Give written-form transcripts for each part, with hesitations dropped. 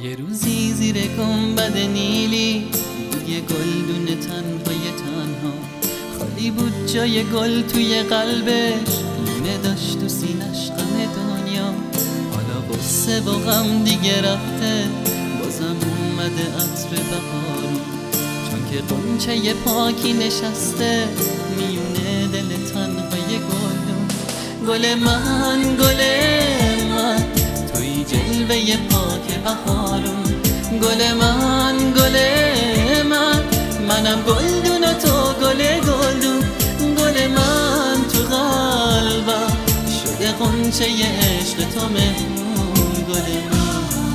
یه روزی زیر گنبد نیلی بود یه گلدون تنهای تنها، خالی بود جای گل توی قلبش، لونه داشت تو سینش غم دنیا. حالا غصه و غم دیگه رفته، بازم اومده عطر بهارون، چون که غنچه پاکی نشسته میونه دل تنهای گلدون. گل من گل من توی جلوه پاک بهارون، گل من گل من منم گلدون و تو گل گلدون. گل من تو قلبم شده غنچه عشق تو مهمون. گل من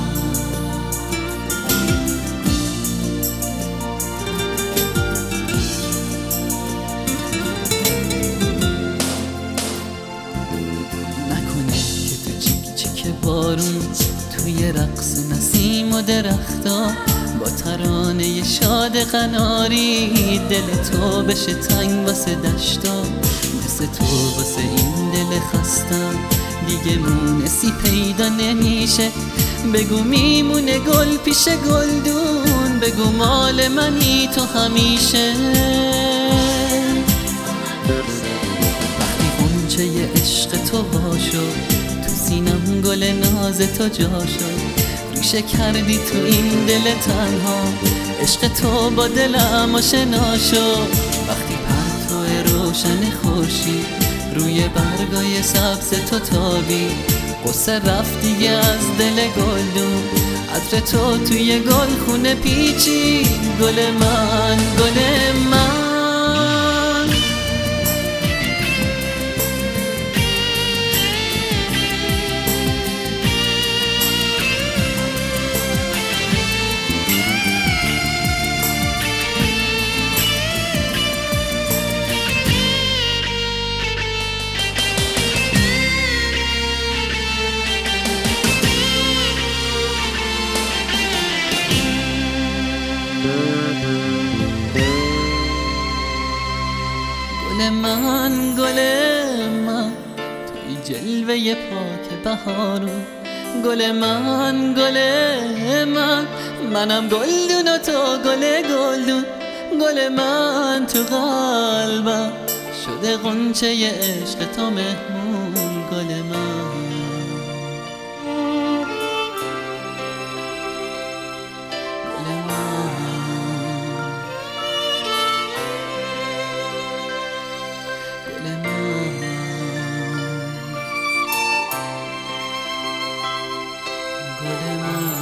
نکنه که تو چیک چیک بارون، توی رقص نسیم و درختا، با ترانه شاد قناری دل تو بشه تنگ واسه دشتا. مثل تو واسه این دل خستم دیگه مونسی پیدا نمیشه. بگو میمونه گل پیش گلدون، بگو مال منی تو همیشه. وقتی غنچه عشق تو وا شد، تو سینم گل ناز تو جا شد، ریشه کردی تو این دل تنها، عشق تو با دلم آشنا شد. وقتی پرتو روشن خورشید روی برگای سبز تو تابی، قصه رفت دیگه از دل گلدون، عطر تو توی گل خونه پیچی. گل من گل من گل من گل من توی جلوه پاک بهارون، گل من گل من منم گلدون و تو گل گلدون. گل من تو قلبم شده غنچه عشق تو مهمون. گل من گل من